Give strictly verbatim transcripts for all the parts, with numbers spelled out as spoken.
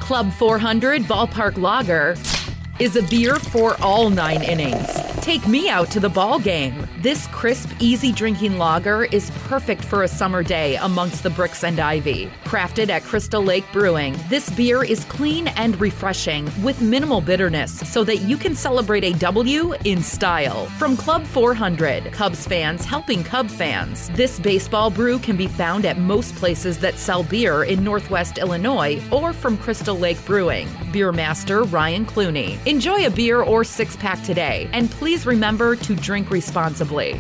Club four hundred Ballpark Lager is a beer for all nine innings. Take me out to the ball game. This crisp, easy drinking lager is perfect for a summer day amongst the bricks and ivy. Crafted at Crystal Lake Brewing, this beer is clean and refreshing with minimal bitterness so that you can celebrate a W in style. From Club four hundred, Cubs fans helping Cub fans. This baseball brew can be found at most places that sell beer in Northwest Illinois or from Crystal Lake Brewing. Beer master Ryan Clooney. Enjoy a beer or six-pack today, and please remember to drink responsibly.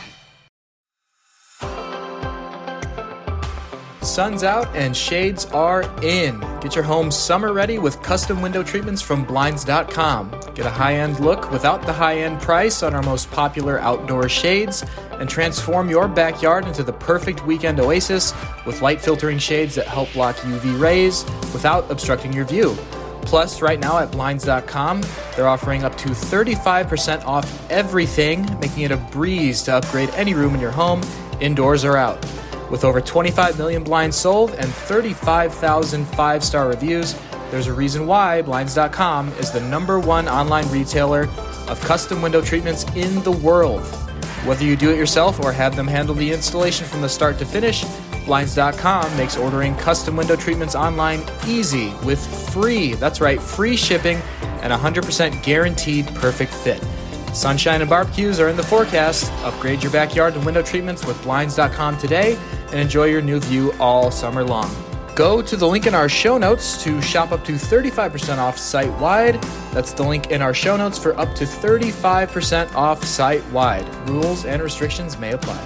Sun's out and shades are in. Get your home summer ready with custom window treatments from Blinds dot com. Get a high-end look without the high-end price on our most popular outdoor shades, and transform your backyard into the perfect weekend oasis with light filtering shades that help block U V rays without obstructing your view. Plus, right now at Blinds dot com, they're offering up to thirty-five percent off everything, making it a breeze to upgrade any room in your home, indoors or out. With over twenty-five million blinds sold and thirty-five thousand five-star reviews, there's a reason why Blinds dot com is the number one online retailer of custom window treatments in the world. Whether you do it yourself or have them handle the installation from the start to finish, Blinds dot com makes ordering custom window treatments online easy with free, that's right, free shipping and one hundred percent guaranteed perfect fit. Sunshine and barbecues are in the forecast. Upgrade your backyard to window treatments with Blinds dot com today and enjoy your new view all summer long. Go to the link in our show notes to shop up to thirty-five percent off site-wide. That's the link in our show notes for up to thirty-five percent off site-wide. Rules and restrictions may apply.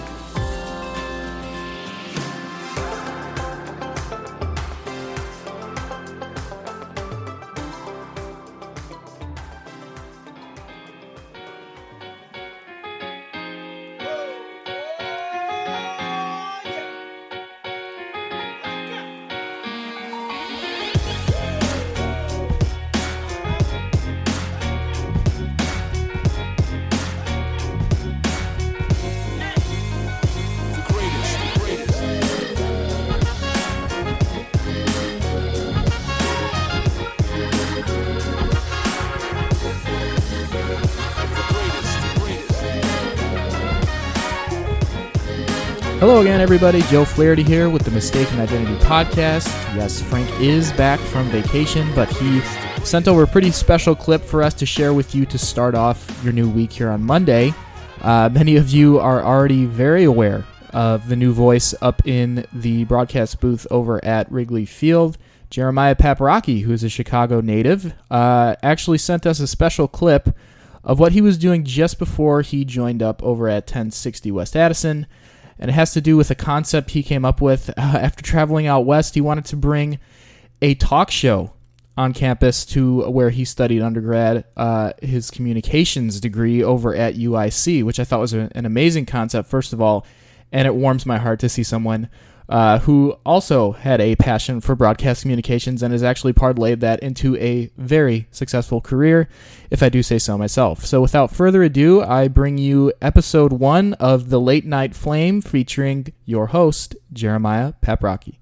Hello again, everybody. Joe Flaherty here with the Mistaken Identity Podcast. Yes, Frank is back from vacation, but he sent over a pretty special clip for us to share with you to start off your new week here on Monday. Uh, many of you are already very aware of the new voice up in the broadcast booth over at Wrigley Field. Jeremiah Paprocki, who is a Chicago native, uh, actually sent us a special clip of what he was doing just before he joined up over at ten sixty West Addison. And it has to do with a concept he came up with uh, after traveling out west. He wanted to bring a talk show on campus to where he studied undergrad, uh, his communications degree over at U I C, which I thought was a, an amazing concept, first of all. And it warms my heart to see someone uh, who also had a passion for broadcast communications and has actually parlayed that into a very successful career, if I do say so myself. So without further ado, I bring you episode one of The Late Night Flame featuring your host, Jeremiah Paprocki.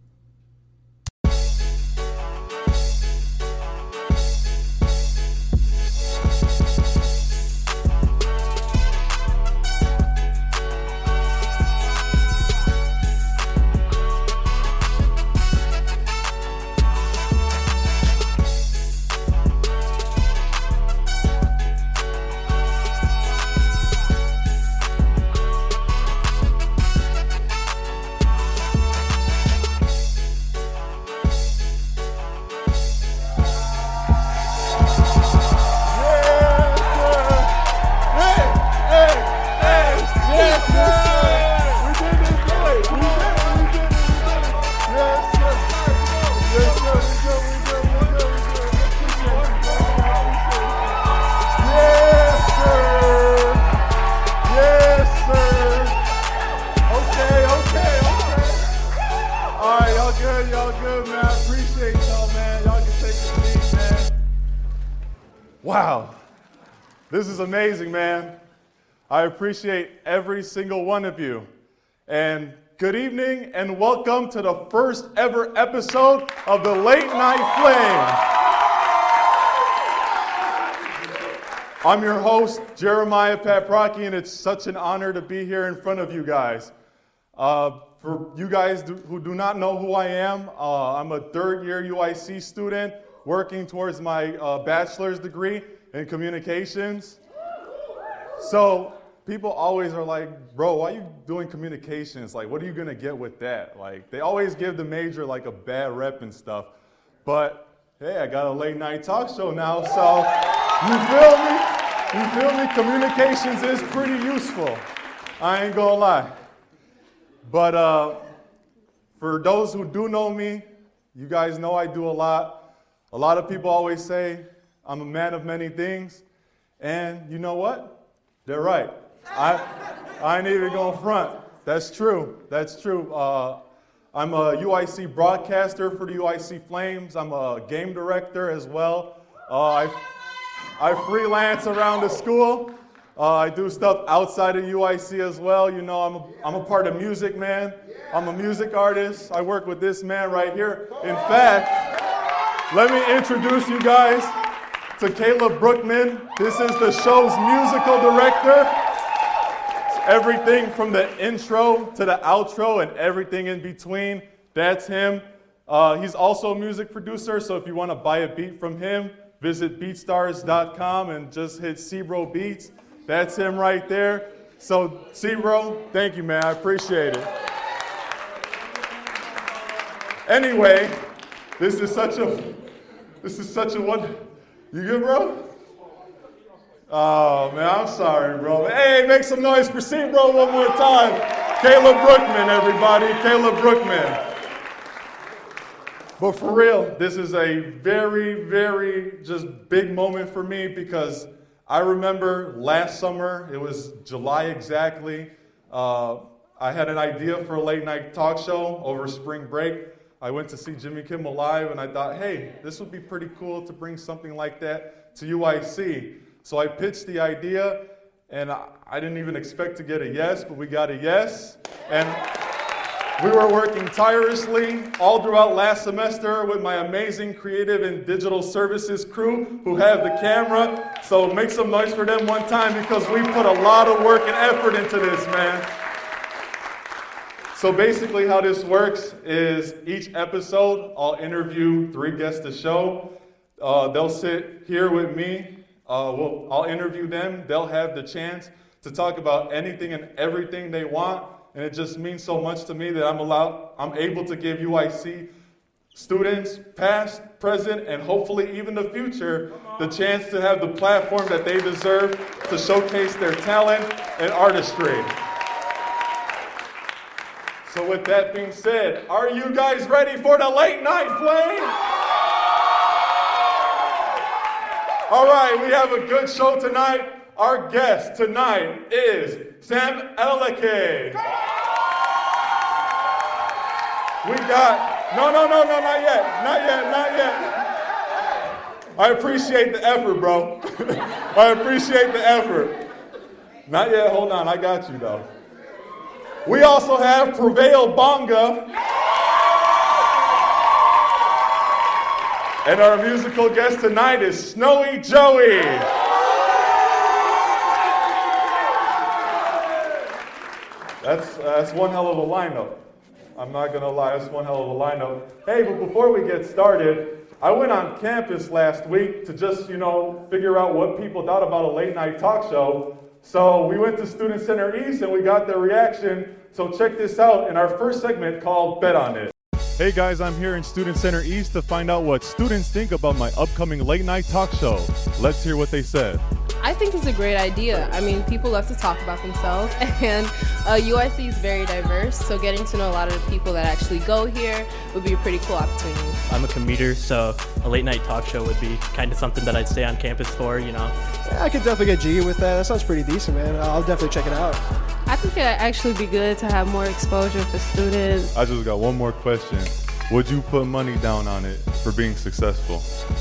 Wow, this is amazing, man. I appreciate every single one of you. And Good evening and welcome to the first ever episode of the Late Night Flame. I'm your host, Jeremiah Paprocki, and it's such an honor to be here in front of you guys. Uh, for you guys do, who do not know who I am, uh, I'm a third year U I C student working towards my uh, bachelor's degree in communications. So people always are like, bro, why are you doing communications? Like, what are you going to get with that? Like, they always give the major like a bad rep and stuff. But hey, I got a late night talk show now, so you feel me? You feel me? Communications is pretty useful. I ain't gonna lie. But uh, for those who do know me, you guys know I do a lot. A lot of people always say I'm a man of many things. And you know what? They're right. I, I ain't even gonna front. That's true. That's true. Uh, I'm a U I C broadcaster for the U I C Flames. I'm a game director as well. Uh, I, I freelance around the school. Uh, I do stuff outside of U I C as well. You know, I'm a, I'm a part of music, man. I'm a music artist. I work with this man right here. In fact, let me introduce you guys to Caleb Brookman. This is the show's musical director. It's everything from the intro to the outro and everything in between. That's him. Uh, he's also a music producer, so if you want to buy a beat from him, visit beatstars dot com and just hit Cbro Beats. That's him right there. So, Cbro, thank you, man. I appreciate it. Anyway, this is such a, this is such a one. You good, bro? Oh, man, I'm sorry, bro. Hey, make some noise for Cbro one more time. Caleb Brookman, everybody. Caleb Brookman. But for real, this is a very, very just big moment for me because I remember last summer, it was July exactly, uh, I had an idea for a late night talk show over spring break. I went to see Jimmy Kimmel Live and I thought, hey, this would be pretty cool to bring something like that to U I C. So I pitched the idea and I, I didn't even expect to get a yes, but we got a yes. And we were working tirelessly all throughout last semester with my amazing creative and digital services crew who have the camera. So make some noise for them one time because we put a lot of work and effort into this, man. So basically how this works is each episode I'll interview three guests to show. Uh, they'll sit here with me. Uh, we'll, I'll interview them. They'll have the chance to talk about anything and everything they want. And it just means so much to me that I'm allowed, I'm able to give U I C students, past, present, and hopefully even the future, the chance to have the platform that they deserve to showcase their talent and artistry. So with that being said, are you guys ready for the Late Night Flame? All right, we have a good show tonight. Our guest tonight is Sam Eleke. We got, no, no, no, no, not yet, not yet, not yet. I appreciate the effort, bro. I appreciate the effort. Not yet, hold on, I got you though. We also have Prevail Bonga. And our musical guest tonight is Snowy Joey. That's, that's one hell of a lineup. I'm not going to lie, that's one hell of a lineup. Hey, but before we get started, I went on campus last week to just, you know, figure out what people thought about a late night talk show. So we went to Student Center East and we got their reaction. So check this out in our first segment called Bet on It. Hey guys, I'm here in Student Center East to find out what students think about my upcoming late night talk show. Let's hear what they said. I think it's a great idea. I mean, people love to talk about themselves, and uh, U I C is very diverse, so getting to know a lot of the people that actually go here would be a pretty cool opportunity. I'm a commuter, so a late night talk show would be kind of something that I'd stay on campus for, you know. Yeah, I could definitely get jiggy with that. That sounds pretty decent, man. I'll definitely check it out. I think it'd actually be good to have more exposure for students. I just got one more question. Would you put money down on it for being successful?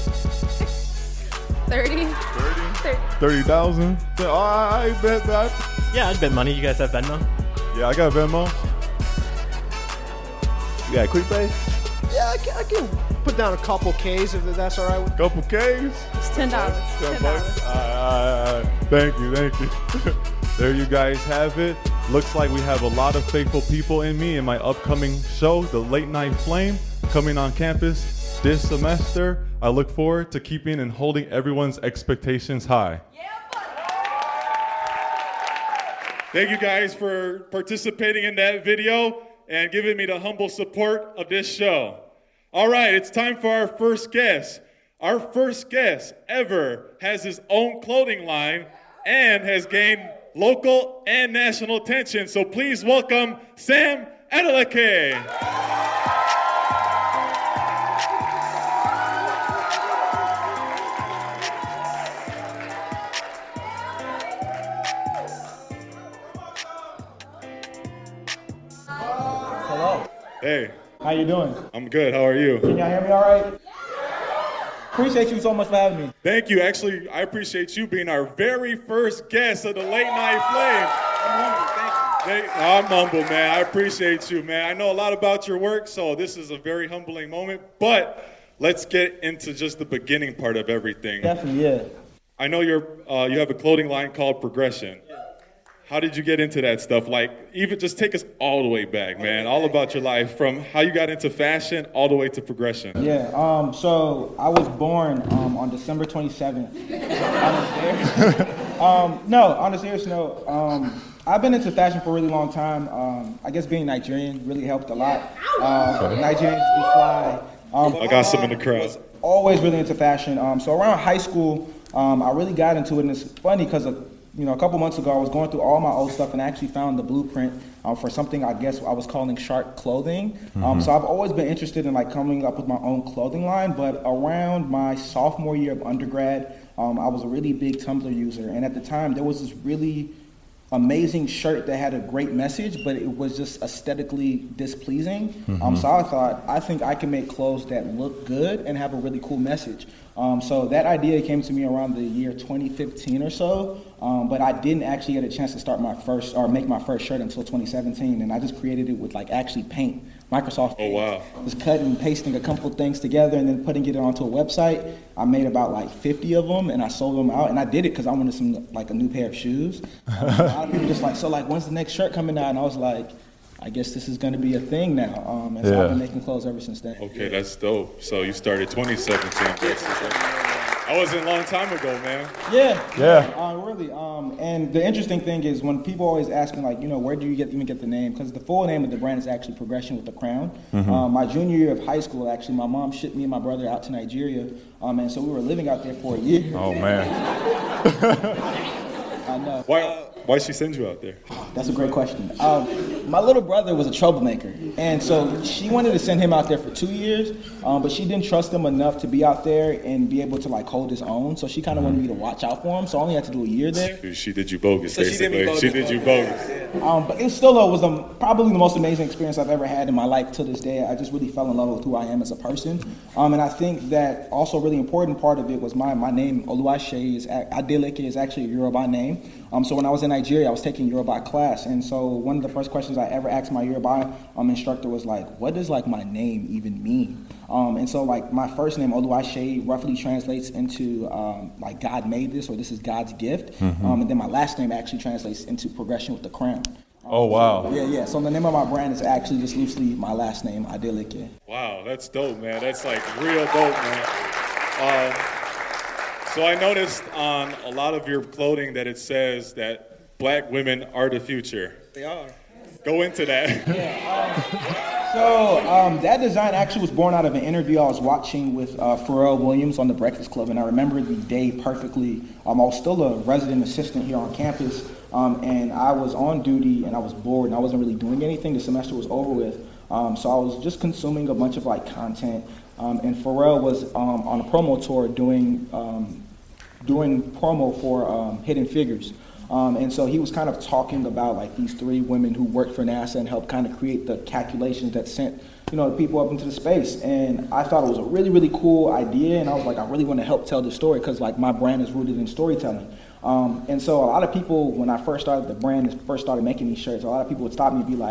thirty? thirty? thirty thousand? Oh, I bet that. Yeah, I'd bet money. You guys have Venmo? Yeah, I got Venmo. Yeah, quick pay? Yeah, I can, I can put down a couple K's if that's all right. With Couple K's? It's ten dollars. Ten bucks? All right, all right, all right. Thank you, thank you. There you guys have it. Looks like we have a lot of faithful people in me in my upcoming show, The Late Night Flame, coming on campus this semester. I look forward to keeping and holding everyone's expectations high. Thank you guys for participating in that video and giving me the humble support of this show. All right, it's time for our first guest. Our first guest ever has his own clothing line and has gained local and national attention. So please welcome Sam Adeleke. Hello. Hey. How you doing? I'm good. How are you? Can y'all hear me all right? Appreciate you so much for having me. Thank you. Actually, I appreciate you being our very first guest of the Late Night Flame. I'm humble. Thank you. I'm humble, man. I appreciate you, man. I know a lot about your work, so this is a very humbling moment. But let's get into just the beginning part of everything. Definitely, yeah. I know you're uh, you have a clothing line called Progression. How did you get into that stuff? Like, even just take us all the way back, man. All about your life, from how you got into fashion all the way to Progression. Yeah, um, so I was born um, on December twenty-seventh. um, no, on a serious note, um, I've been into fashion for a really long time. Um, I guess being Nigerian really helped a lot. Um, Nigerians be fly. Um, I got some in the crowd. Always really into fashion. Um, so around high school, um, I really got into it, and it's funny because of You know, a couple months ago, I was going through all my old stuff and I actually found the blueprint um, for something I guess I was calling Shark Clothing. Mm-hmm. Um, so I've always been interested in like coming up with my own clothing line, but around my sophomore year of undergrad, um, I was a really big Tumblr user. And at the time, there was this really amazing shirt that had a great message, but it was just aesthetically displeasing. Mm-hmm. Um, so I thought, I think I can make clothes that look good and have a really cool message. Um, so that idea came to me around the year twenty fifteen or so, um, but I didn't actually get a chance to start my first or make my first shirt until twenty seventeen, and I just created it with like actually paint, Microsoft Paint. Oh wow! Just cutting and pasting a couple things together and then putting it onto a website. I made about like fifty of them and I sold them out, and I did it because I wanted some like a new pair of shoes. Um, a lot of people just like, so like when's the next shirt coming out? And I was like, I guess this is going to be a thing now. Um, and so yeah. I've been making clothes ever since then. Okay, that's dope. So you started twenty seventeen, basically. That wasn't a long time ago, man. Yeah. Yeah. Uh, really. Um, and the interesting thing is when people always ask me, like, you know, where do you get even get the name? Because the full name of the brand is actually Progression with the Crown. Mm-hmm. Um, my junior year of high school, actually, my mom shipped me and my brother out to Nigeria. Um, and so we were living out there for a year. Oh, man. I know. Why? Why'd she send you out there? That's a great question. Um, my little brother was a troublemaker, and so she wanted to send him out there for two years, um, but she didn't trust him enough to be out there and be able to like hold his own. So she kind of wanted me to watch out for him. So I only had to do a year there. She did you bogus, So she did basically. me bogus. She did you bogus. Um, but it still though was a, probably the most amazing experience I've ever had in my life to this day. I just really fell in love with who I am as a person, um, and I think that also a really important part of it was my my name Oluwase is Adeleke is actually a Yoruba name. Um, so when I was in Nigeria, I was taking Yoruba class, and so one of the first questions I ever asked my Yoruba um, instructor was like, "What does like my name even mean?" Um, and so like my first name Oluwase roughly translates into um, like God made this, or this is God's gift, mm-hmm. um, and then my last name actually translates into Progression with the Crown. Um, oh wow! So, yeah, yeah. So the name of my brand is actually just loosely my last name, Adeleke. Wow, that's dope, man. That's like real dope, man. Um, So I noticed on a lot of your clothing that it says that black women are the future. They are. Go into that. Yeah. Um, so um, that design actually was born out of an interview I was watching with uh, Pharrell Williams on The Breakfast Club, and I remember the day perfectly. Um, I was still a resident assistant here on campus, um, and I was on duty, and I was bored, and I wasn't really doing anything. The semester was over with, um, so I was just consuming a bunch of like content. Um, and Pharrell was um, on a promo tour doing um, doing promo for um, Hidden Figures. Um, and so he was kind of talking about like these three women who worked for NASA and helped kind of create the calculations that sent, you know, people up into the space. And I thought it was a really, really cool idea. And I was like, I really want to help tell this story because like my brand is rooted in storytelling. Um, and so a lot of people, when I first started the brand and first started making these shirts, a lot of people would stop me and be like,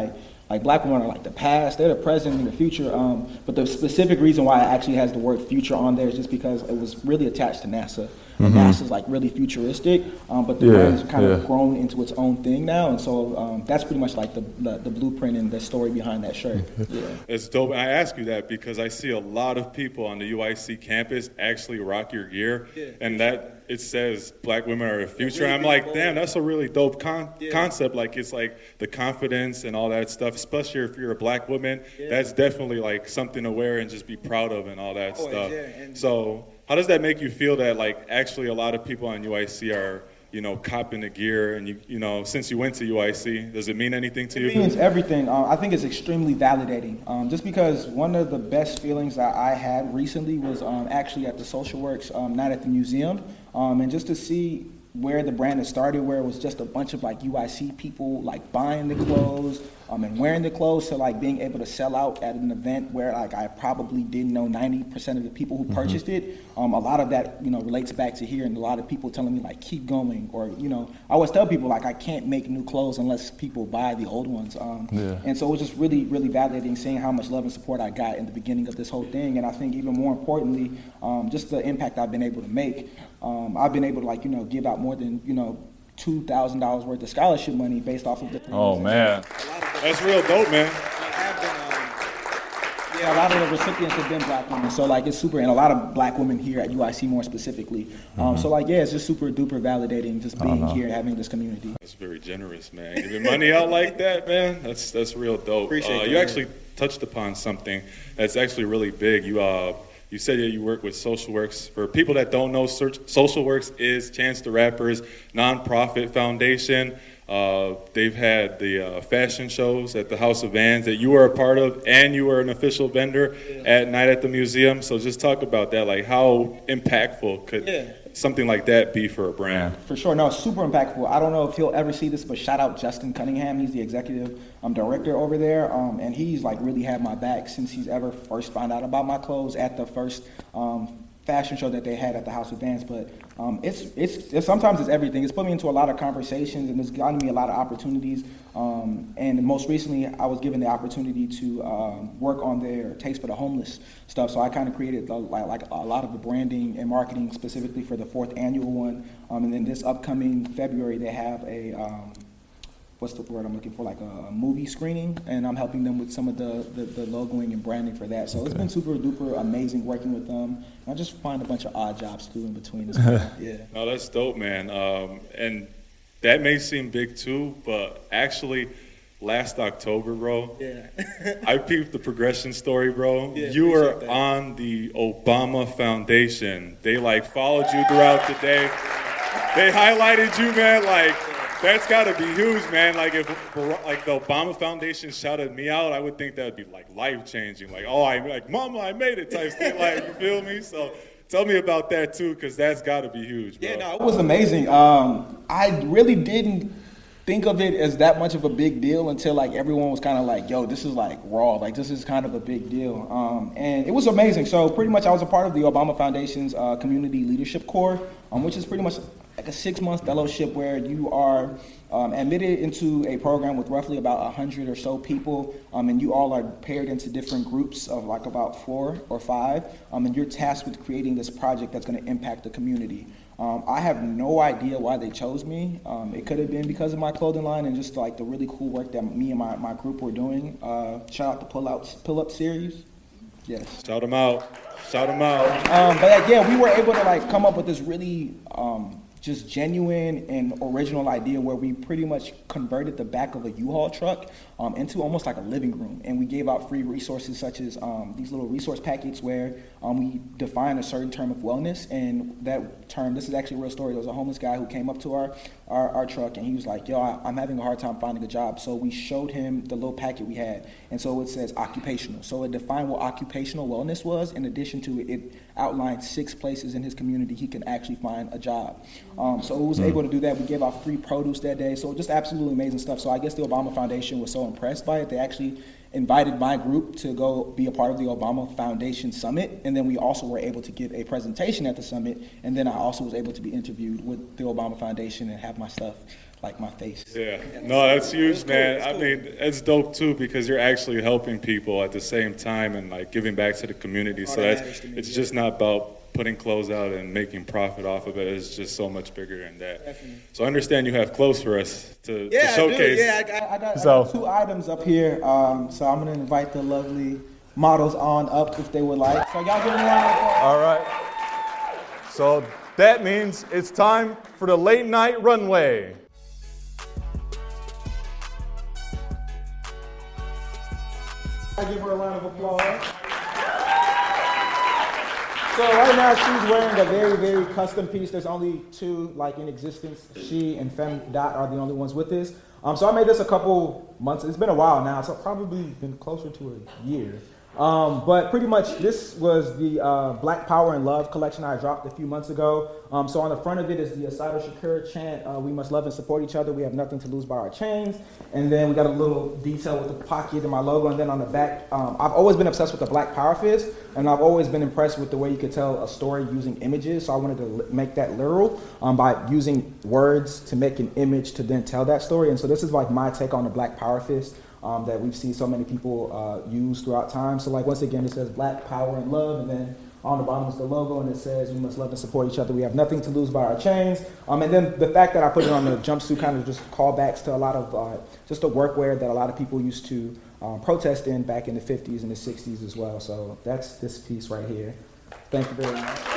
Like black women are like the past, they're the present and the future. Um, but the specific reason why it actually has the word future on there is just because it was really attached to NASA. Mm-hmm. NASA's like really futuristic, um, but the yeah, brand has kind yeah. of grown into its own thing now, and so um, that's pretty much like the, the the blueprint and the story behind that shirt. Yeah. It's dope. I ask you that because I see a lot of people on the U I C campus actually rock your gear, yeah. and that it says black women are the future. I'm like, damn, that's a really dope con- yeah. concept. Like it's like the confidence and all that stuff, especially if you're a black woman. Yeah. That's definitely like something to wear and just be proud of and all that oh, stuff. Yeah. And so how does that make you feel that like actually a lot of people on U I C are, you know, copping the gear, and you, you know, since you went to U I C, does it mean anything to you? It means everything. Uh, I think it's extremely validating. Um, just because one of the best feelings that I had recently was um, actually at the Social Works um, night at the museum, um, and just to see where the brand had started, where it was just a bunch of like U I C people like buying the clothes um, and wearing the clothes, to like being able to sell out at an event where like I probably didn't know ninety percent of the people who purchased mm-hmm. it. Um, a lot of that, you know, relates back to here, and a lot of people telling me like keep going, or you know, I always tell people like I can't make new clothes unless people buy the old ones. Um, yeah. And so it was just really, really validating seeing how much love and support I got in the beginning of this whole thing, and I think even more importantly, um, just the impact I've been able to make. Um, I've been able to like you know give out more than you know two thousand dollars worth of scholarship money based off of the. Oh man, that's real dope, man. Yeah, a lot of the recipients have been black women, so like it's super, and a lot of black women here at U I C more specifically. Mm-hmm. Um, so like yeah, it's just super duper validating just being uh-huh. here and having this community. That's very generous, man. Giving money out like that, man. That's that's real dope. Appreciate uh, that. You actually touched upon something that's actually really big. You uh. You said that you work with Social Works. For people that don't know, Social Works is Chance the Rapper's nonprofit foundation. Uh, they've had the uh, fashion shows at the House of Vans that you were a part of, and you were an official vendor yeah. at Night at the Museum. So just talk about that, like how impactful could yeah. something like that be for a brand? For sure, no, super impactful. I don't know if he'll ever see this, but shout out Justin Cunningham. He's the executive um, director over there, um, and he's like really had my back since he's ever first found out about my clothes at the first um, fashion show that they had at the House of Vans. But um, it's, it's it's sometimes it's everything. It's put me into a lot of conversations, and it's gotten me a lot of opportunities. Um, and most recently, I was given the opportunity to um, work on their Taste for the Homeless stuff. So I kind of created a, like a lot of the branding and marketing specifically for the fourth annual one. Um, and then this upcoming February, they have a um, what's the word I'm looking for, like a movie screening, and I'm helping them with some of the, the, the logoing and branding for that. So okay. It's been super duper amazing working with them. I just find a bunch of odd jobs too in between. Yeah. No, that's dope, man. Um, and that may seem big too, but actually last October, bro, yeah. I peeped the progression story, bro. Yeah, you were that. on the Obama Foundation. They like followed you throughout the day. They highlighted you, man, like, that's got to be huge, man. Like if like the Obama Foundation shouted me out, I would think that would be like life changing. Like, oh, I like, mama, I made it type thing. Like, you feel me? So tell me about that too, because that's got to be huge, bro. Yeah, no, it was amazing. Um, I really didn't think of it as that much of a big deal until like everyone was kind of like, yo, this is like raw. Like this is kind of a big deal. Um, and it was amazing. So pretty much I was a part of the Obama Foundation's uh, Community Leadership Corps, um, which is pretty much like a six-month fellowship where you are um, admitted into a program with roughly about one hundred or so people, um, and you all are paired into different groups of like about four or five, um, and you're tasked with creating this project that's going to impact the community. Um, I have no idea why they chose me. Um, it could have been because of my clothing line and just like the really cool work that me and my, my group were doing. Uh, shout out the Pull Out Pull Up series. Yes. Shout them out. Shout them out. Um, but like, yeah, we were able to like come up with this really um, just genuine and original idea where we pretty much converted the back of a U-Haul truck um, into almost like a living room. And we gave out free resources such as um, these little resource packets where um, we define a certain term of wellness. And that term, this is actually a real story. There was a homeless guy who came up to our, our, our truck and he was like, yo, I, I'm having a hard time finding a job. So we showed him the little packet we had. And so it says occupational. So it defined what occupational wellness was. In addition to it, it outlined six places in his community he can actually find a job. Um, so we was able to do that. We gave out free produce that day. So just absolutely amazing stuff. So I guess the Obama Foundation was so impressed by it. They actually invited my group to go be a part of the Obama Foundation Summit. And then we also were able to give a presentation at the summit. And then I also was able to be interviewed with the Obama Foundation and have my stuff like my face. Yeah, no, that's huge, cool. man. Cool. I mean, it's dope too because you're actually helping people at the same time and like giving back to the community. Oh, so that that's it's yeah. just not about putting clothes out and making profit off of it. It's just so much bigger than that. Definitely. So I understand you have clothes for us to, yeah, to showcase. Yeah, I, do. yeah, I, I, got, so. I got two items up here. Um, so I'm gonna invite the lovely models on up if they would like. So y'all give them a round of applause. All right. So that means it's time for the late night runway. I give her a round of applause. So right now she's wearing a very, very custom piece. There's only two like in existence. She and Femme Dot are the only ones with this. Um, so I made this a couple months. It's been a while now. So probably been closer to a year. Um, but pretty much this was the uh, Black Power and Love collection I dropped a few months ago. Um, so on the front of it is the Asado Shakur chant, uh, we must love and support each other. We have nothing to lose by our chains. And then we got a little detail with the pocket and my logo. And then on the back, um, I've always been obsessed with the Black Power fist. And I've always been impressed with the way you could tell a story using images. So I wanted to li- make that literal um, by using words to make an image to then tell that story. And so this is like my take on the Black Power fist. Um, that we've seen so many people uh, use throughout time. So like once again, it says Black Power and Love, and then on the bottom is the logo, and it says we must love and support each other. We have nothing to lose by our chains. Um, and then the fact that I put it on the jumpsuit kind of just callbacks to a lot of uh, just the workwear that a lot of people used to um, protest in back in the fifties and the sixties as well. So that's this piece right here. Thank you very much.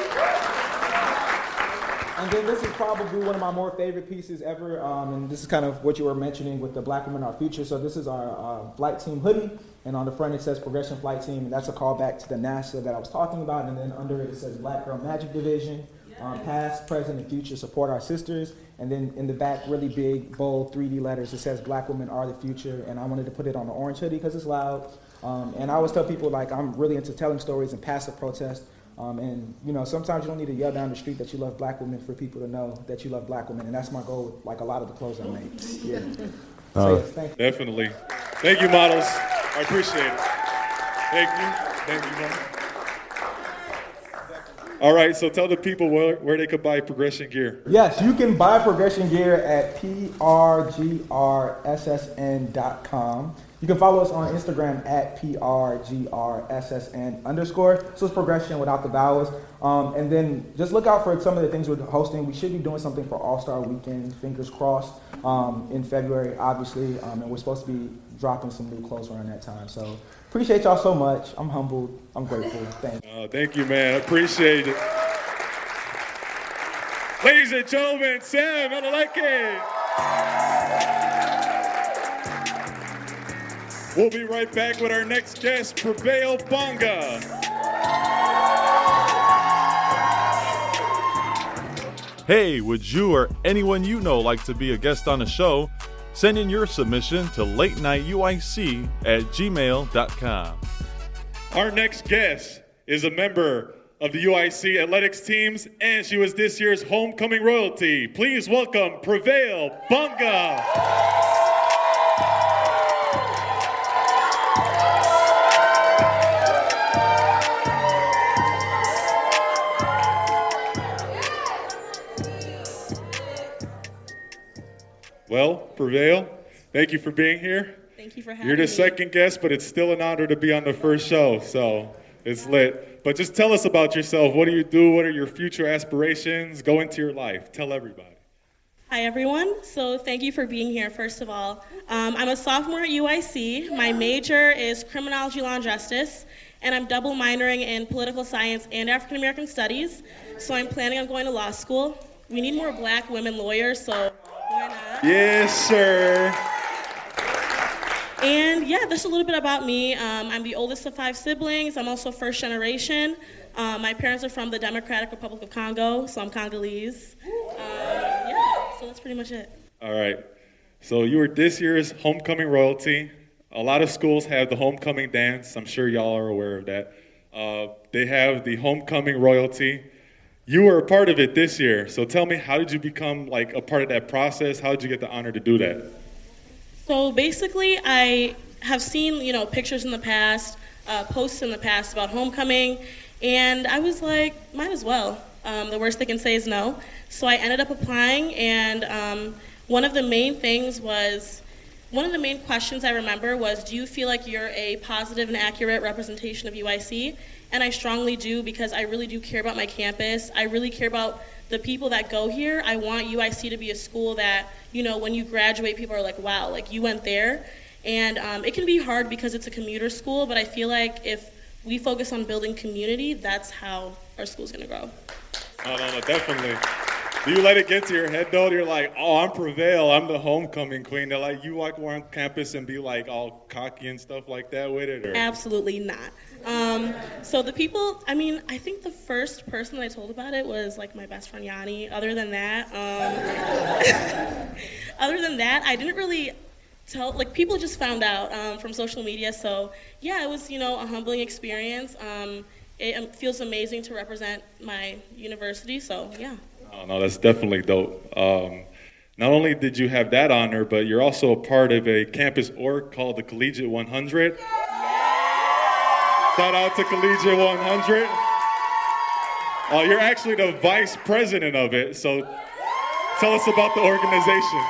And then this is probably one of my more favorite pieces ever, um, and this is kind of what you were mentioning with the Black Women Our Future. So this is our uh, flight team hoodie, and on the front it says Progression Flight Team, and that's a callback to the NASA that I was talking about, and then under it it says Black Girl Magic Division, um, past, present, and future, support our sisters, and then in the back, really big, bold, three D letters, it says Black Women Are the Future, and I wanted to put it on the orange hoodie because it's loud, um, and I always tell people, like, I'm really into telling stories and passive protest. Um, and, you know, sometimes you don't need to yell down the street that you love black women for people to know that you love black women. And that's my goal with, like, a lot of the clothes I make. Yeah. Uh, so, yes, thank you. Definitely. Thank you, models. I appreciate it. Thank you. Thank you, man. All right, so tell the people where, where they could buy Progression gear. Yes, you can buy Progression gear at P R G R S S N dot com. You can follow us on Instagram at P R G R S S N underscore. So it's Progression without the vowels. Um, and then just look out for some of the things we're hosting. We should be doing something for All-Star Weekend, fingers crossed, um, in February, obviously. Um, and we're supposed to be dropping some new clothes around that time. So appreciate y'all so much. I'm humbled. I'm grateful. Thank you. Uh, thank you, man. I appreciate it. Ladies and gentlemen, Sam Adeleke. We'll be right back with our next guest, Prevail Bonga. Hey, would you or anyone you know like to be a guest on the show? Send in your submission to late night U I C at gmail dot com. Our next guest is a member of the U I C athletics teams, and she was this year's homecoming royalty. Please welcome Prevail Bonga. Well, Prevail, thank you for being here. Thank you for having me. You're the second guest, but it's still an honor to be on the first show, so it's lit. But just tell us about yourself. What do you do? What are your future aspirations? Go into your life. Tell everybody. Hi, everyone. So thank you for being here, first of all. Um, I'm a sophomore at U I C. My major is criminology, law, and justice, and I'm double minoring in political science and African American studies. So I'm planning on going to law school. We need more black women lawyers, so why not? Yes, sir. And yeah, just a little bit about me. Um, I'm the oldest of five siblings. I'm also first generation. Um, my parents are from the Democratic Republic of Congo, so I'm Congolese. Um, yeah, so that's pretty much it. All right. So you were this year's homecoming royalty. A lot of schools have the homecoming dance. I'm sure y'all are aware of that. Uh, they have the homecoming royalty. You were a part of it this year. So tell me, how did you become like a part of that process? How did you get the honor to do that? So basically, I have seen, you know, pictures in the past, uh, posts in the past about homecoming, and I was like, might as well. Um, the worst they can say is no. So I ended up applying, and um, one of the main things was, one of the main questions I remember was, do you feel like you're a positive and accurate representation of U I C? And I strongly do, because I really do care about my campus. I really care about the people that go here. I want U I C to be a school that, you know, when you graduate, people are like, wow, like you went there. And um, it can be hard because it's a commuter school, but I feel like if we focus on building community, that's how our school's gonna grow. No, no, no, definitely. Do you let it get to your head though? You're like, oh, I'm Prevail, I'm the homecoming queen. They're like, you walk around campus and be like all cocky and stuff like that with it? Or? Absolutely not. Um, so the people, I mean, I think the first person that I told about it was like my best friend Yanni. Other than that, um, other than that, I didn't really tell, like people just found out um, from social media. So yeah, it was, you know, a humbling experience. Um, it um, feels amazing to represent my university, so yeah. Oh, no, that's definitely dope. Um, not only did you have that honor, but you're also a part of a campus org called the Collegiate one hundred. Shout out to Collegiate one hundred. Uh, you're actually the vice president of it, so tell us about the organization.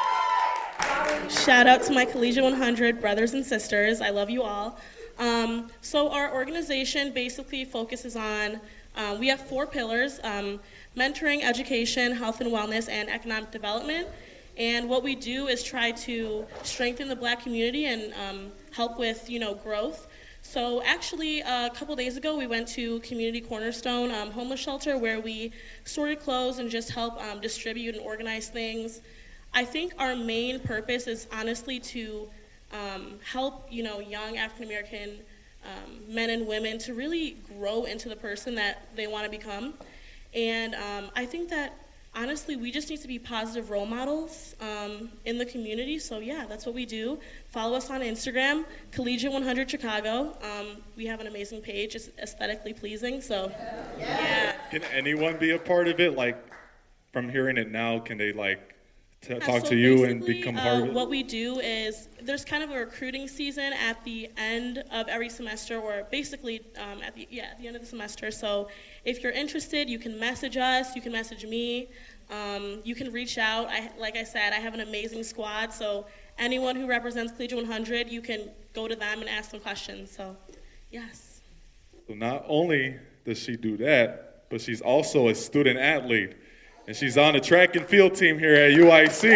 Shout out to my Collegiate one hundred brothers and sisters. I love you all. Um, so our organization basically focuses on, uh, we have four pillars, um, mentoring, education, health and wellness, and economic development. And what we do is try to strengthen the Black community and um, help with, you know, growth. So actually, uh, a couple days ago, we went to Community Cornerstone um, Homeless Shelter, where we sorted clothes and just help um, distribute and organize things. I think our main purpose is honestly to um, help, you know, young African American um, men and women to really grow into the person that they want to become. And um, I think that honestly, we just need to be positive role models um, in the community. So yeah, that's what we do. Follow us on Instagram, Collegiate one hundred Chicago. Um, we have an amazing page. It's aesthetically pleasing. So yeah. Can anyone be a part of it? Like, from hearing it now, can they like t- Yeah, talk so to you and basically, become uh, part of it? What we do is there's kind of a recruiting season at the end of every semester, or basically um, at the yeah at the end of the semester. So if you're interested, you can message us. You can message me. Um, you can reach out. I, like I said, I have an amazing squad. So anyone who represents Collegiate one hundred, you can go to them and ask them questions. So yes. So not only does she do that, but she's also a student athlete. And she's on the track and field team here at U I C.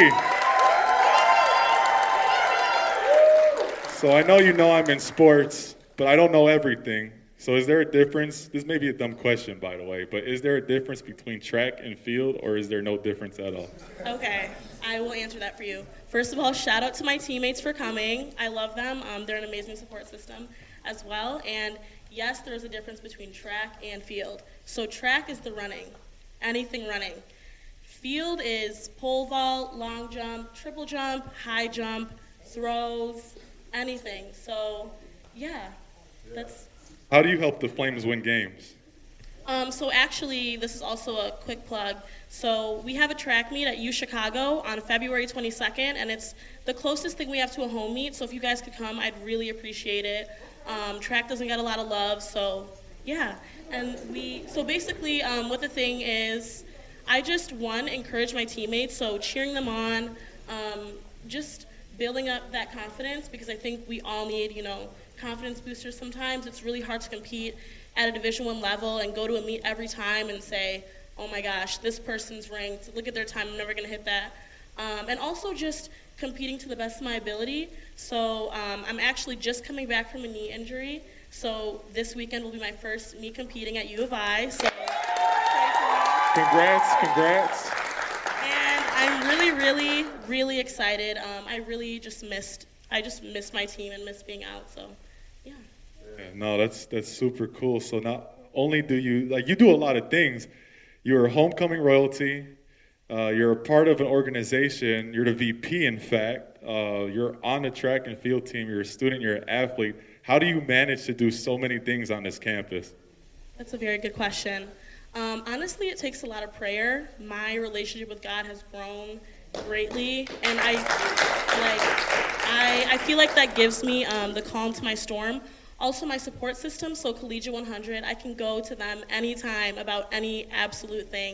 So I know you know I'm in sports, but I don't know everything. So is there a difference? This may be a dumb question, by the way, but is there a difference between track and field, or is there no difference at all? Okay, I will answer that for you. First of all, shout out to my teammates for coming. I love them. Um, they're an amazing support system as well. And yes, there's a difference between track and field. So track is the running, anything running. Field is pole vault, long jump, triple jump, high jump, throws, anything. So yeah, that's... How do you help the Flames win games? Um, so actually, this is also a quick plug. So we have a track meet at U Chicago on February twenty-second, and it's the closest thing we have to a home meet. So if you guys could come, I'd really appreciate it. Um, track doesn't get a lot of love, so yeah. And we, so basically, um, what the thing is, I just, one, encourage my teammates, so cheering them on, um, just building up that confidence, because I think we all need, you know, confidence boosters sometimes. It's really hard to compete at a Division One level and go to a meet every time and say, oh my gosh, this person's ranked, look at their time, I'm never gonna hit that. Um, and also just competing to the best of my ability. So um, I'm actually just coming back from a knee injury, so this weekend will be my first me competing at U of I. So congrats, congrats. And I'm really, really, really excited. Um, I really just missed, I just missed my team and missed being out, so yeah. Yeah, no, that's that's super cool. So not only do you, like, you do a lot of things. You're a homecoming royalty. Uh, you're a part of an organization. You're the V P, in fact. Uh, you're on the track and field team. You're a student. You're an athlete. How do you manage to do so many things on this campus? That's a very good question. Um, honestly, it takes a lot of prayer. My relationship with God has grown greatly, and I like I, I feel like that gives me um, the calm to my storm. Also, my support system, so Collegiate one hundred, I can go to them anytime about any absolute thing.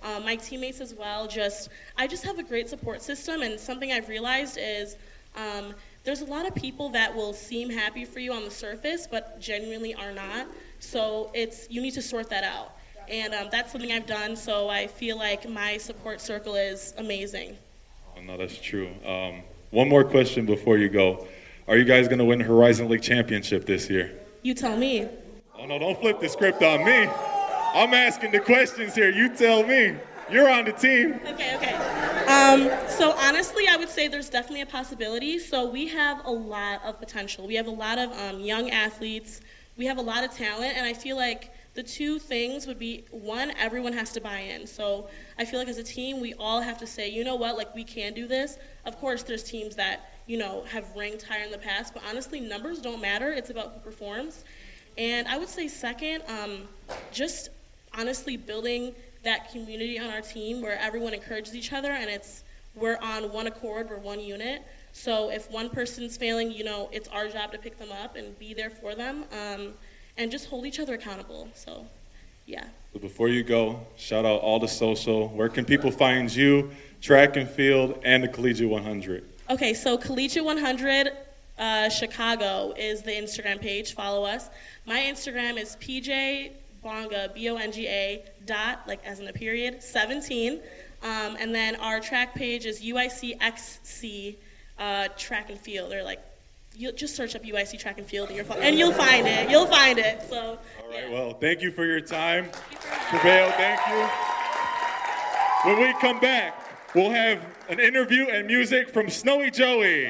um, my teammates as well. Just I just have a great support system, and something I've realized is um, there's a lot of people that will seem happy for you on the surface, but genuinely are not. So it's you need to sort that out, and um, that's something I've done. So I feel like my support circle is amazing. Oh, no, that's true. Um, one more question before you go. Are you guys going to win the Horizon League Championship this year? You tell me. Oh, no, don't flip the script on me. I'm asking the questions here. You tell me. You're on the team. Okay, okay. Um, so honestly, I would say there's definitely a possibility. So we have a lot of potential. We have a lot of um, young athletes. We have a lot of talent, and I feel like the two things would be, one, everyone has to buy in. So I feel like as a team, we all have to say, you know what, like we can do this. Of course, there's teams that, you know, have ranked higher in the past, but honestly, numbers don't matter. It's about who performs. And I would say second, um, just honestly building that community on our team where everyone encourages each other and it's we're on one accord, we're one unit. So if one person's failing, you know, it's our job to pick them up and be there for them um, and just hold each other accountable. So, yeah. So before you go, shout out all the social. Where can people find you, track and field, and the Collegiate one hundred? Okay, so Collegiate one hundred uh, Chicago is the Instagram page. Follow us. My Instagram is P J Bonga, B O N G A, dot, like as in a period, seventeen. Um, and then our track page is U I C X C uh, track and field, or like, you'll just search up U I C track and field and, you're, and you'll find it. You'll find it. So. All right, yeah. Well, thank you for your time. Prevail, thank you. When we come back, we'll have an interview and music from Snowy Joey.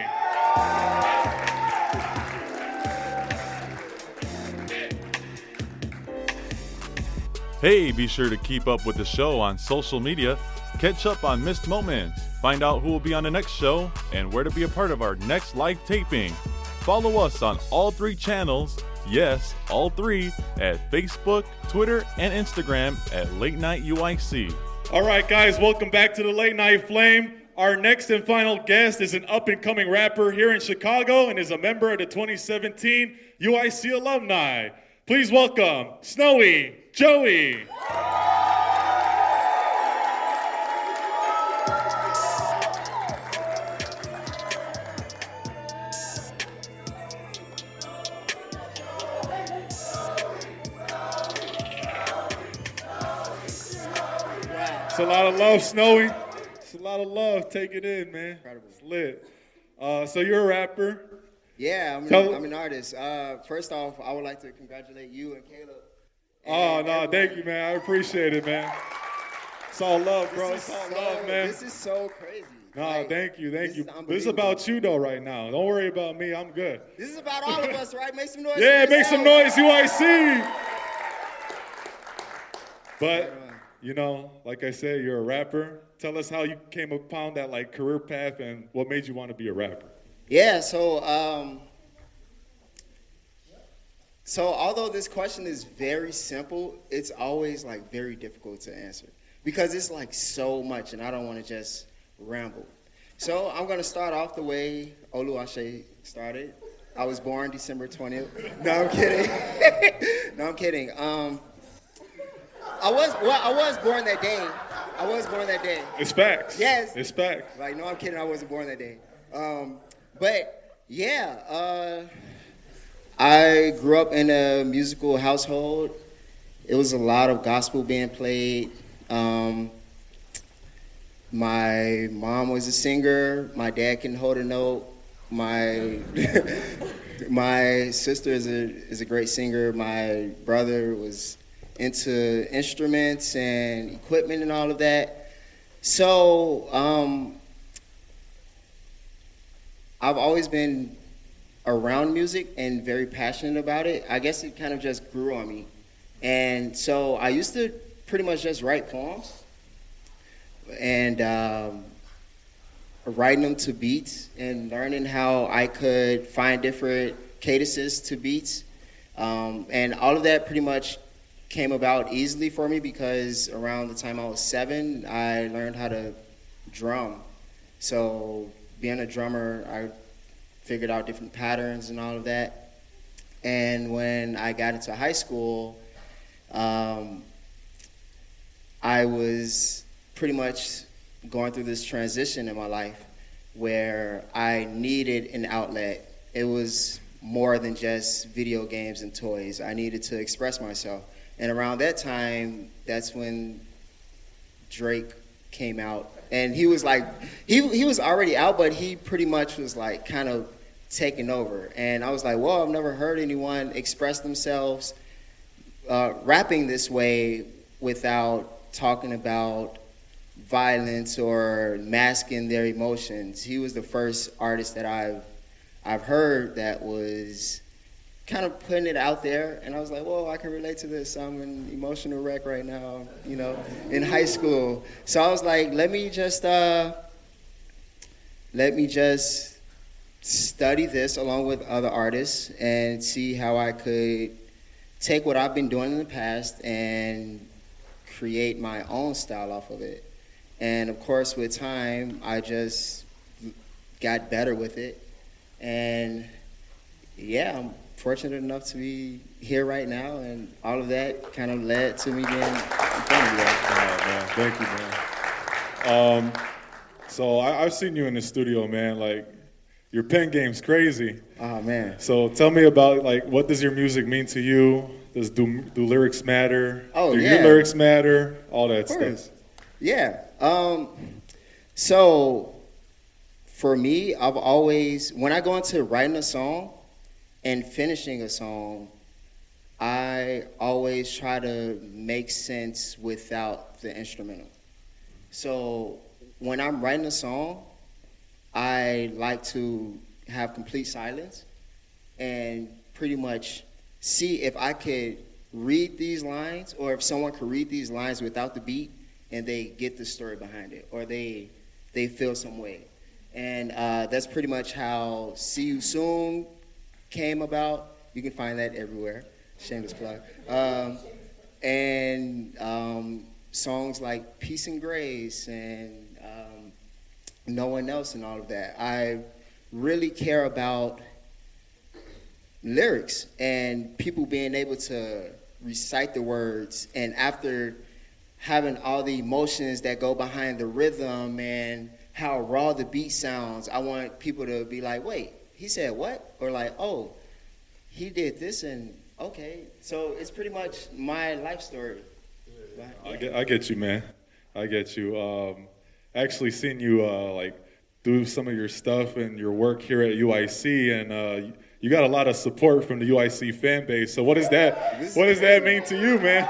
Hey, be sure to keep up with the show on social media, catch up on missed moments, find out who will be on the next show, and where to be a part of our next live taping. Follow us on all three channels, yes, all three, at Facebook, Twitter, and Instagram at Late Night U I C. All right, guys, welcome back to the Late Night Flame. Our next and final guest is an up-and-coming rapper here in Chicago and is a member of the twenty seventeen U I C alumni. Please welcome Snowy Joey. It's a lot of love, Snowy. It's a lot of love. Take it in, man. Incredible. It's lit. Uh, so you're a rapper. Yeah, I'm, Tell- an, I'm an artist. Uh, first off, I would like to congratulate you and Caleb. Oh, and no, everyone. thank you, man. I appreciate it, man. It's all love, bro. This It's is all so, love, man. This is so crazy. No, Like, thank you, thank this you. is This is about you, though, right now. Don't worry about me. I'm good. This is about all of us, right? Make some noise. Yeah, for make some yourself. noise, U I C. But, you know, like I said, you're a rapper. Tell us how you came upon that, like, career path and what made you want to be a rapper. Yeah, so um, so although this question is very simple, it's always like very difficult to answer because it's like so much, and I don't want to just ramble. So I'm gonna start off the way Oluwase started. I was born December twentieth. No, I'm kidding. no, I'm kidding. Um, I was well, I was born that day. I was born that day. It's facts. Yes. It's facts. Like, no, I'm kidding. I wasn't born that day. Um, but yeah, uh, I grew up in a musical household. It was a lot of gospel being played. Um, my mom was a singer. My dad can hold a note. My my sister is a is a great singer. My brother was into instruments and equipment and all of that. So um, I've always been around music and very passionate about it. I guess it kind of just grew on me. And so I used to pretty much just write poems and um, writing them to beats and learning how I could find different cadences to beats. Um, and all of that pretty much came about easily for me because around the time I was seven, I learned how to drum. So being a drummer, I figured out different patterns and all of that. And when I got into high school, um, I I was pretty much going through this transition in my life where I needed an outlet. It was more than just video games and toys. I needed to express myself. And around that time, that's when Drake came out. And he was like, he he was already out, but he pretty much was like kind of taking over. And I was like, well, I've never heard anyone express themselves uh, rapping this way without talking about violence or masking their emotions. He was the first artist that I've I've heard that was kind of putting it out there, and I was like, well, I can relate to this. I'm an emotional wreck right now, you know, in high school. So I was like, let me just uh, let me just study this along with other artists and see how I could take what I've been doing in the past and create my own style off of it. And of course, with time, I just got better with it. And yeah, I'm fortunate enough to be here right now, and all of that kind of led to me being in front of you. Oh, man, thank you, man. Um, so I, I've seen you in the studio, man. Like, your pen game's crazy. Oh, man. So tell me about, like, what does your music mean to you? Does do, do lyrics matter? Oh, do yeah. your lyrics matter? All that stuff. Yeah. Um, so for me, I've always, when I go into writing a song and finishing a song, I always try to make sense without the instrumental. So when I'm writing a song, I like to have complete silence and pretty much see if I could read these lines, or if someone could read these lines without the beat and they get the story behind it, or they they feel some way. And uh, that's pretty much how See You Soon came about. You can find that everywhere. Shameless plug. Um, and um, songs like Peace and Grace and um, No One Else and all of that. I really care about lyrics and people being able to recite the words, and after having all the emotions that go behind the rhythm and how raw the beat sounds, I want people to be like, wait, he said what? Or like, oh, he did this, and okay. So it's pretty much my life story. I get, I get you, man. I get you. Um, actually seen you uh, like do some of your stuff and your work here at U I C, and uh, you got a lot of support from the U I C fan base. So what does that what does that mean to you, man?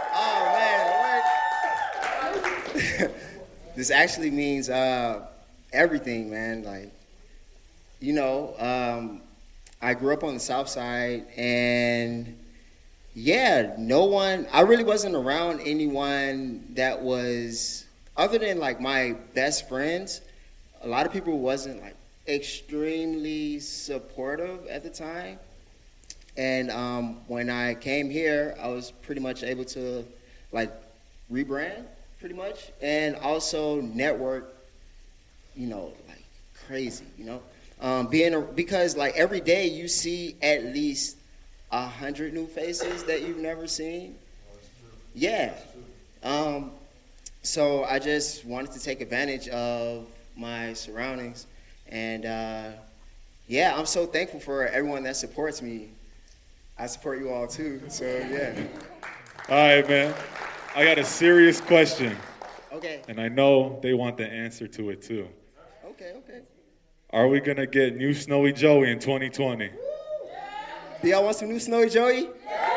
This actually means uh, everything, man. Like, you know, um, I grew up on the South Side, and yeah, no one, I really wasn't around anyone that was, other than like my best friends, a lot of people wasn't like extremely supportive at the time. And um, when I came here, I was pretty much able to like rebrand pretty much, and also network, you know, like crazy, you know, um, being a, because like every day you see at least a hundred new faces that you've never seen. Yeah. Um, so I just wanted to take advantage of my surroundings, and uh, yeah, I'm so thankful for everyone that supports me. I support you all too, so yeah. All right, man. I got a serious question. Okay. And I know they want the answer to it too. Okay, okay. Are we gonna get new Snowy Joey in twenty twenty? Do y'all want some new Snowy Joey?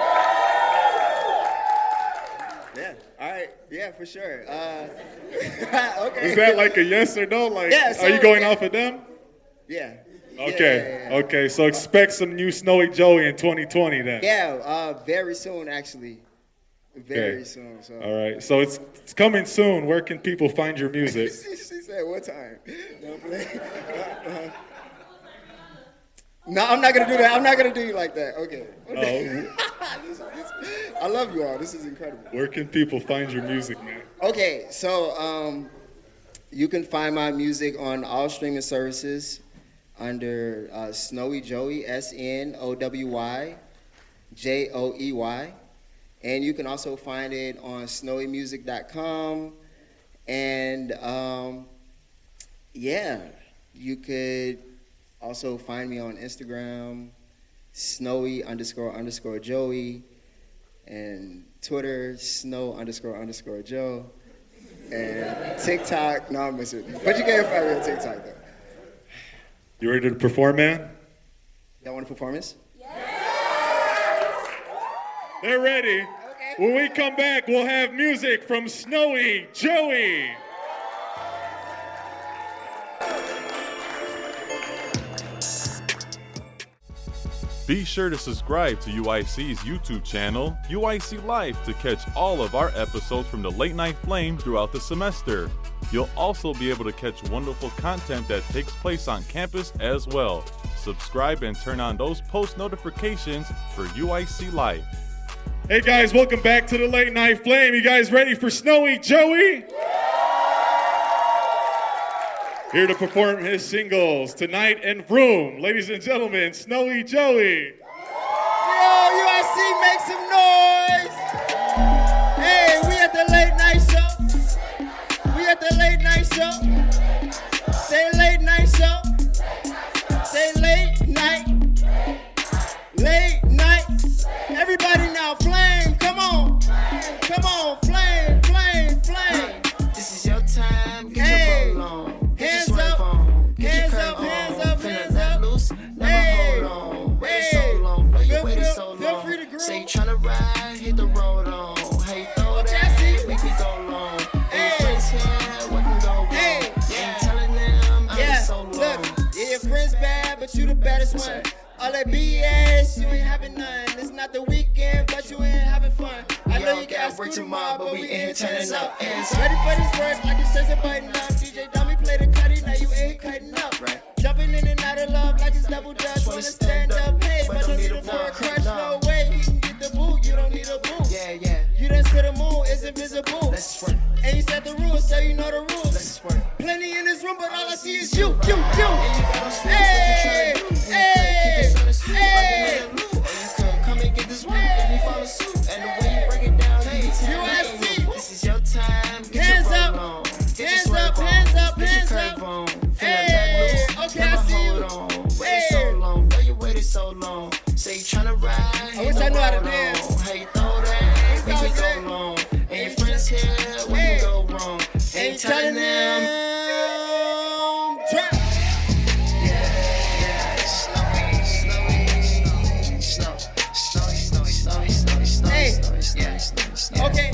Yeah. All right. Yeah, for sure. Uh, okay. Is that like a yes or no? Like, yeah, so, are you going yeah. off of them? Yeah. Okay. Yeah, yeah, yeah. Okay. So expect some new Snowy Joey in twenty twenty then. Yeah. Uh, very soon, actually. Very okay. soon. So. All right. So it's it's coming soon. Where can people find your music? she said, "What time?" No, no, I'm not gonna do that. I'm not gonna do you like that. Okay. okay. Oh. this, this, I love you all. This is incredible. Where can people find your music, man? Okay, so um, you can find my music on all streaming services under uh, Snowy Joey, S N O W Y J O E Y. And you can also find it on snowy music dot com. And um, yeah, you could also find me on Instagram, snowy underscore underscore Joey, and Twitter, snow underscore underscore Joe, and TikTok, no, I'm messing with you. But you can't find me on TikTok though. You ready to perform, man? Y'all want a performance? They're ready. Okay. When we come back, we'll have music from Snowy Joey. Be sure to subscribe to U I C's YouTube channel, U I C Live, to catch all of our episodes from the Late Night Flame throughout the semester. You'll also be able to catch wonderful content that takes place on campus as well. Subscribe and turn on those post notifications for U I C Live. Hey guys, welcome back to the Late Night Flame. You guys ready for Snowy Joey? Here to perform his singles, Tonight and Vroom. Ladies and gentlemen, Snowy Joey. Yo, U I C, make some noise. Hey, we at the late night show. We at the late night show. Say late night show. Say late night. Late night. Everybody now, flame, come on. Come on, flame, flame, flame. This is your time, get hey. your roll on. Hands up, hands up, hands up, hands up. Loose, never hey. hold on. Wait hey. so long, why you feel, waited feel, so long? Feel free to groove. Say you tryna ride, hit the road on. Hey, throw that, we can go long. Hey, friends here, what can go wrong? Hey, yeah. Ain't telling them I'm yeah. so long. Look, yeah, your friend's bad, but you the baddest one. All that B S, you ain't having none. It's not the weekend, but you ain't having fun. I know you got work tomorrow, but we in here turning up. Ready for this work like it says a button up. D J Dummy play the cutty, now you ain't cutting up. Right. Jumping in and out of love like it's double dutch. Wanna stand up, hey, but don't need a for a crush. No way, you can get the boot, you don't need a boot. Yeah, yeah. You done to the moon, it's invisible. Let's work. And you set the rules, so you know the rules. Let's work. Plenty in this room, but all I see is you, you, you. Hey, hey, hey. Come and get this work and we follow suit. And the way you break it down, hey, U S C. This is your time. Get hands your up, on. Get hands your up, on. hands up, Get hands your up. curve on. Hey, okay, I see you. Waited Hey. so long, why you waited so long? Say you tryna ride, I wish I knew how to dance. Hey, throw that, we can go long. And your friends here, we Hey. can go wrong. Ain't telling them. Drop. Hey. Okay.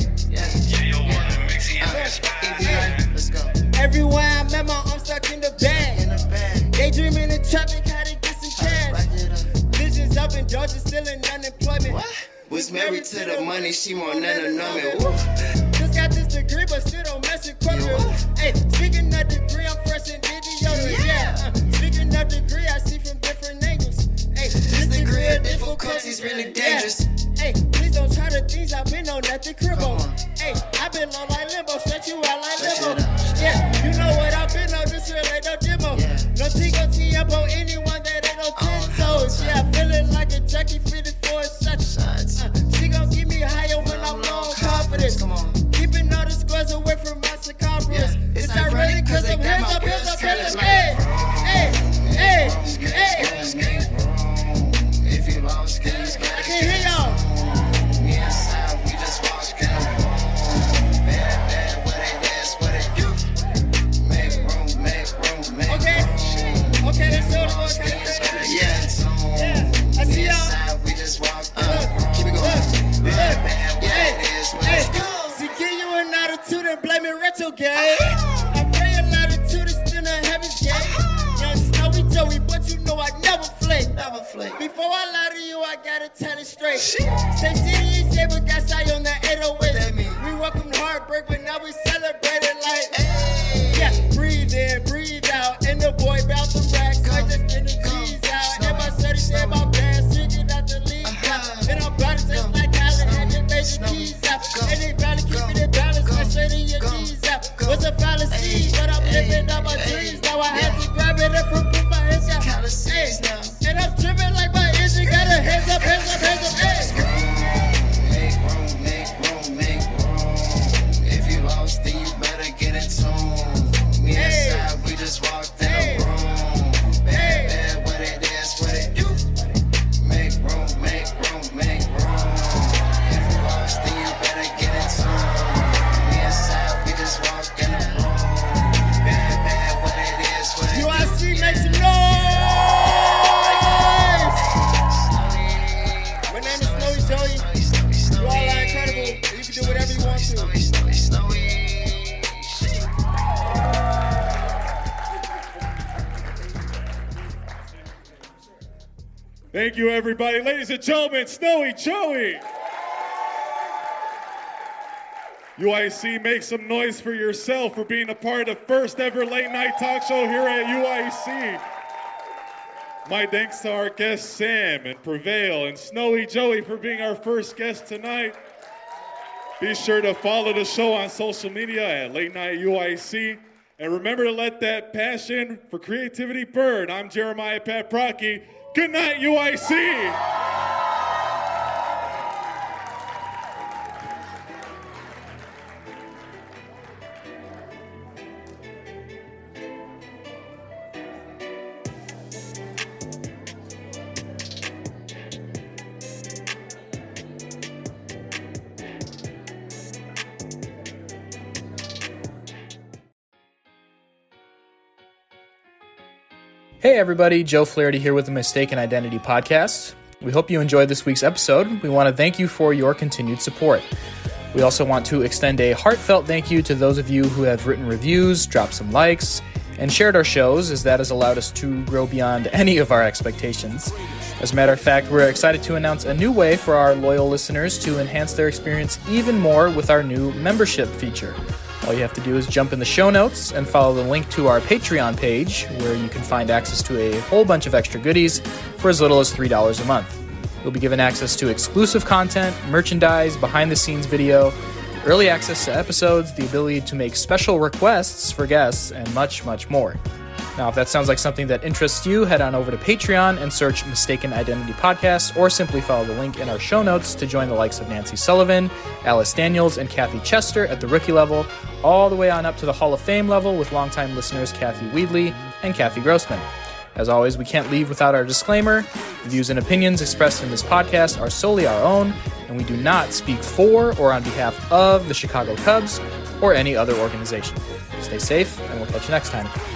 Let's go. Everywhere I'm at, my arms stuck in the bag. Daydreaming in traffic, had to get some cash. Visions up in Georgia, still in unemployment. Was married to the money, she want none of numbing. Just got this degree, but still don't mess with corporate. Hey, speaking of degree, I'm fresh and did deodorant. Yeah. Uh, speaking of degree, I see from different angles. Hey, this degree of difficulty's really dangerous. Hey, please don't try the things I've been on at the crib on. Hey, I've been low like limbo, stretch you out like limbo. Yeah, you know what I've been on, this real ain't no demo. No Tigo Tiempo, anyone that ain't no ten toes. Yeah, feeling like a junkie fitted for a shot. Uh, she gon' keep me higher when I'm low on confidence. Keeping all the squares away from my circumference. It's ironic cause I'm hands up, hands up, hands up. Hey, hey, hey, hey. If you lost, I can't hear y'all. Okay, let's go. Okay, yeah, yeah, I see y'all. We just walk up. Keep it going. Yeah, it is what it's go. See, give you an attitude and blame it retrograde. I pray a latitude is still a heaven's gate. Young Snowy Joey, but you know I never flake. Never flake. Before I lie to you, I gotta tell it straight. Same city is but got shy on the eight oh eight. We welcomed heartbreak, but now we celebrate it like. Hey. Yeah, breathe in, breathe out, and the boy bout to rack. I just in the G's out, and my shorty said my bad, singing out the league out. And I'm about to just like Allen, had to make the keys out. And they probably keep it in balance, I straight in your knees out. What's a fallacy? But I'm living out my dreams. Now I had to grab it and put my hands out. Hey, and I'm tripping like my engine got a hands up, hands up, hands up. Hey. in tune. Me and Sab, we just walked in the room. Bad, bad, what it is, what it do. Make room, make room, make room. If you lost, then you better get in tune. Me and Sab, we just walked in the room. Bad, bad, what it is, what it do. U I C, make some noise! My name is Snowy Joey. You all are incredible. You can do whatever you want to. Thank you, everybody. Ladies and gentlemen, Snowy Joey. U I C, make some noise for yourself for being a part of the first ever late night talk show here at U I C. My thanks to our guests Sam and Prevail and Snowy Joey for being our first guest tonight. Be sure to follow the show on social media at Late Night U I C. And remember to let that passion for creativity burn. I'm Jeremiah Paprocki. Good night, U I C. Hey everybody, Joe Flaherty here with the Mistaken Identity Podcast. We hope you enjoyed this week's episode. We want to thank you for your continued support. We also want to extend a heartfelt thank you to those of you who have written reviews, dropped some likes, and shared our shows, as that has allowed us to grow beyond any of our expectations. As a matter of fact, we're excited to announce a new way for our loyal listeners to enhance their experience even more with our new membership feature. All you have to do is jump in the show notes and follow the link to our Patreon page, where you can find access to a whole bunch of extra goodies for as little as three dollars a month. You'll be given access to exclusive content, merchandise, behind-the-scenes video, early access to episodes, the ability to make special requests for guests, and much, much more. Now, if that sounds like something that interests you, head on over to Patreon and search Mistaken Identity Podcast, or simply follow the link in our show notes to join the likes of Nancy Sullivan, Alice Daniels, and Kathy Chester at the rookie level, all the way on up to the Hall of Fame level with longtime listeners Kathy Weedley and Kathy Grossman. As always, we can't leave without our disclaimer. The views and opinions expressed in this podcast are solely our own, and we do not speak for or on behalf of the Chicago Cubs or any other organization. Stay safe, and we'll catch you next time.